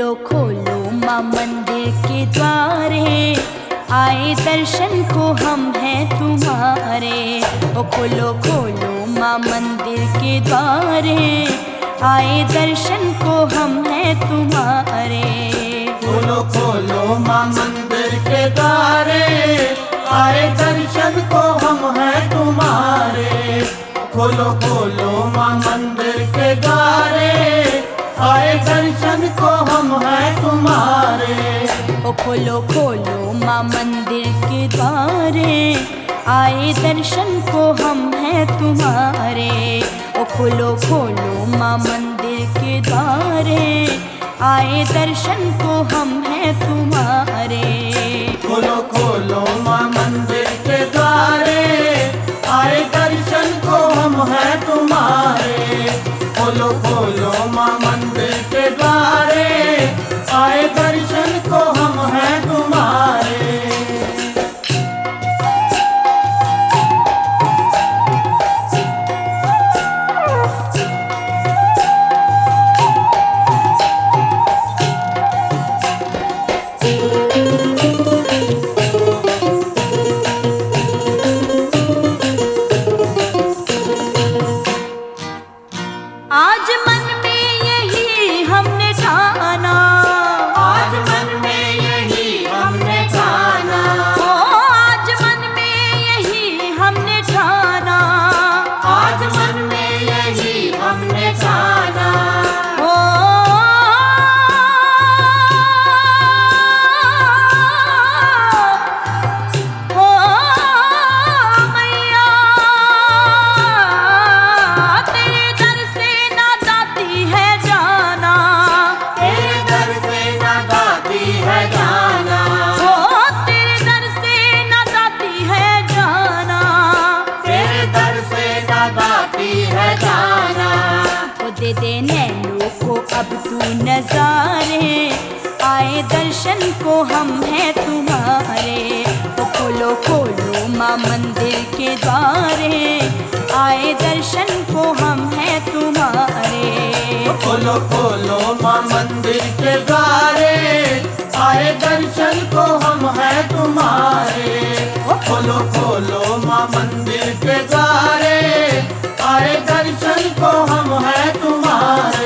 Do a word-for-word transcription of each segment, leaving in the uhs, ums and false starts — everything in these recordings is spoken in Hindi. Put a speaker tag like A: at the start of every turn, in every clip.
A: खोलो खोलो माँ मंदिर के द्वारे, आए दर्शन को हम हैं तुम्हारे। ओ खोलो खोलो माँ मंदिर के द्वारे, आए दर्शन को हम हैं तुम्हारे।
B: खोलो खोलो माँ मंदिर के द्वारे, आए दर्शन को हम हैं तुम्हारे। खोलो खोलो माँ मंदिर के द्वारे, आए दर्शन को हम हैं तुम्हारे।
A: ओ खोलो खोलो माँ मंदिर के द्वारे, आए दर्शन को हम हैं तुम्हारे। ओ खोलो खोलो माँ मंदिर के द्वारे, आए दर्शन को हम हैं तुम्हारे।
B: खोलो खोलो माँ मंदिर के द्वारे, आए दर्शन को हम हैं तुम्हारे। खोलो खोलो माँ मंदिर के द्वारे, आए दर्शन को हम हैं तुम्हारे।
A: आज मन में यही हमने ठाना,
B: आज मन में यही हमने ठाना।
A: ओ आज मन में यही हमने ठाना,
B: आज मन में यही हमने ठाना।
A: ओ ओ मैया तेरे दर से ना जाती है जाना,
B: तेरे दर से ना गाती है जाना।
A: ओ तेरे दर से ना जाती है जाना,
B: तेरे दर से ना गाती है जाना।
A: ओ दे दे नैनों को अब तू नजारे, आए दर्शन को हम हैं तुम्हारे। ओ खोलो खोलो माँ मंदिर के द्वारे, आए दर्शन को हम हैं तुम्हारे।
B: खोलो खोलो माँ मंदिर के द्वारे, आए दर्शन को हम हैं तुम्हारे। खोलो खोलो माँ मंदिर के द्वारे, आए दर्शन को हम हैं तुम्हारे।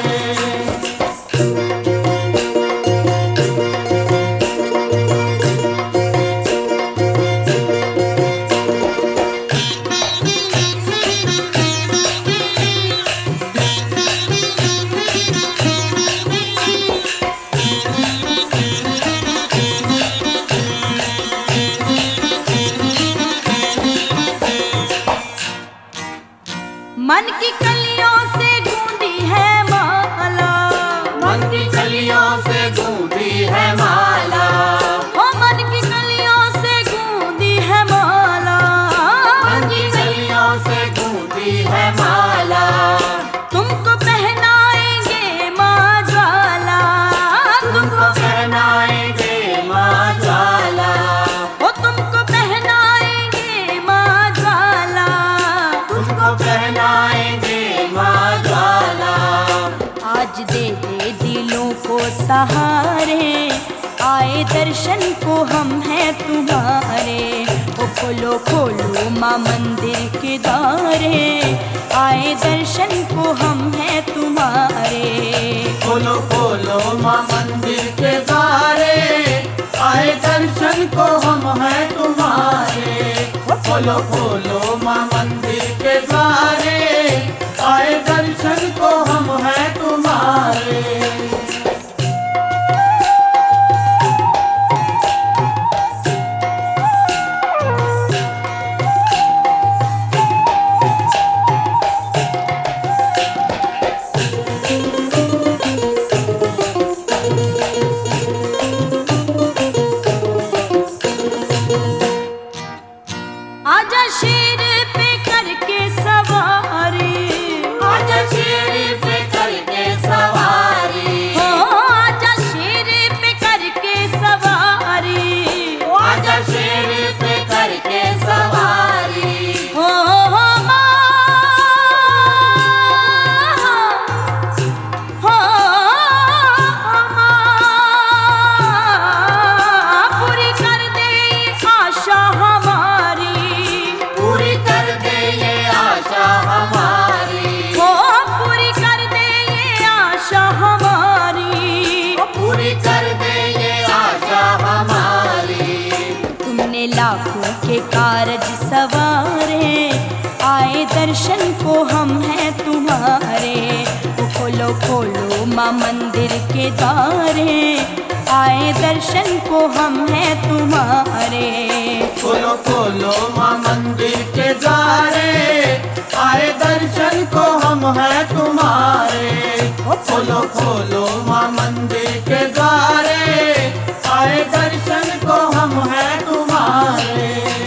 A: मन की कलियों से गूंदी है माला,
B: मन की कलियों से गूंदी है माला।
A: ओ मन की कलियों से गूंदी है माला,
B: मन की कलियों से गूंदी है माला।
A: तुमको पहनाएंगे माँ ज्वाला,
B: तुमको पहनाएंगे माँ ज्वाला।
A: ओ तुमको पहनाएंगे माँ ज्वाला,
B: तुमको पहनाएंगे माँ ज्वाला।
A: आज दे दे दिलों को सहारे, आए दर्शन को हम हैं तुम्हारे। ओ खोलो खोलो माँ मंदिर के द्वारे, आए दर्शन को हम हैं तुम्हारे।
B: खोलो खोलो माँ मंदिर के द्वारे, आए दर्शन को हम हैं तुम्हारे। खोलो खोलो माँ मंदिर के द्वारे, आए दर्शन को हम हैं तुम्हारे।
A: आजा शेर पे करके कारज सवारे, आए दर्शन को हम हैं तुम्हारे। ओ खोलो खोलो माँ मंदिर के द्वारे, आए दर्शन को हम हैं तुम्हारे।
B: खोलो खोलो माँ मंदिर के द्वारे, आए दर्शन को हम हैं तुम्हारे। खोलो खोलो माँ मंदिर के द्वारे, आए दर्शन को हम हैं तुम्हारे।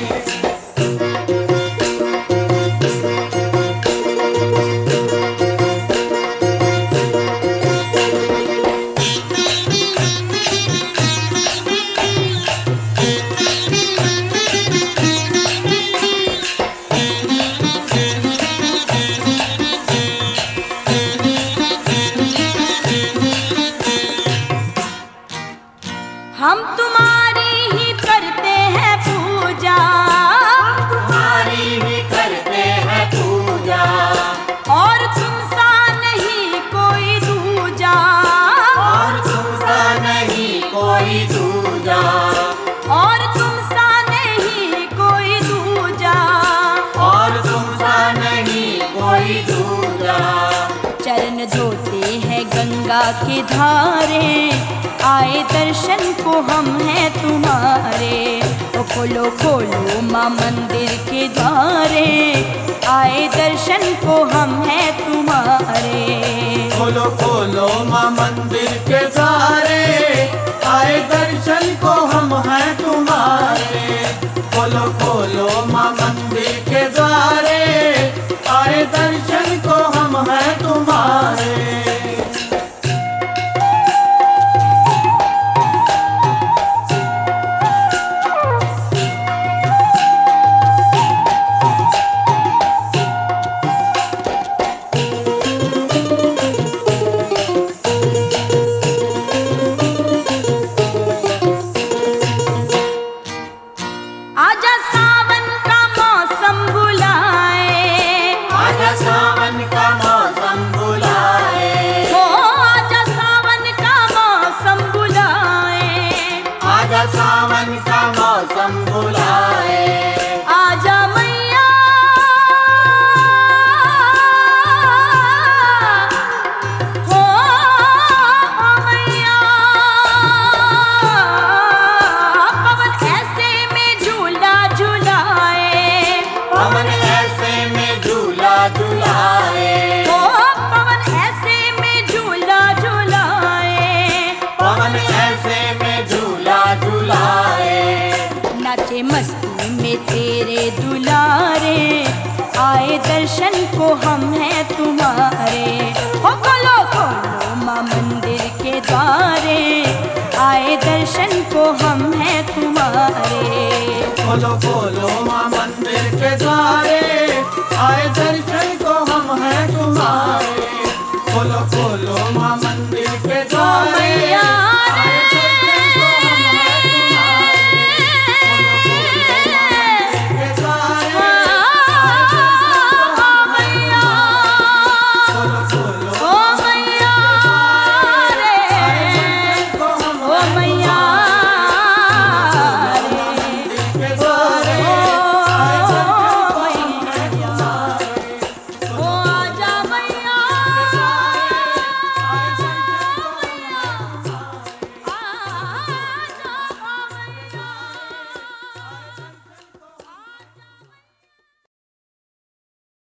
A: हम तुम्हारी ही करते हैं पूजा,
B: तुम्हारी ही करते हैं पूजा,
A: और तुमसा नहीं कोई दूजा,
B: और तुमसा नहीं कोई दूजा,
A: और तुमसा नहीं कोई दूजा,
B: और तुमसा नहीं कोई दूजा।
A: चरण धोते हैं गंगा के धारे, आए दर्शन को हम हैं तुम्हारे। ओ खोलो खोलो माँ मंदिर के द्वारे, आए दर्शन को हम हैं तुम्हारे।
B: खोलो खोलो माँ मंदिर के द्वारे, आए दर्शन को हम हैं तुम्हारे। खोलो खोलो माँ मंदिर के द्वारे, आए दर्शन को हम हैं तुम्हारे।
A: आजा सावन का मौसम बुलाए,
B: आजा सावन का मौसम बुलाए,
A: हो आजा सावन का मौसम बुलाए,
B: आजा सावन का मौसम बुलाए।
A: आजा मैया हो ओ मैया, पवन ऐसे में झूला झुलाए,
B: पवन ऐसे में झूला झुलाए,
A: ओ पवन ऐसे में झूला झुलाए,
B: पवन ऐसे में झूला झुलाए।
A: नाचे मस्ती में तेरे दुलारे, आए दर्शन को हम हैं तुम्हारे। हो खोलो खोलो माँ मंदिर के द्वारे, आए दर्शन को हम हैं तुम्हारे।
B: खोलो खोलो माँ मंदिर के द्वारे, आए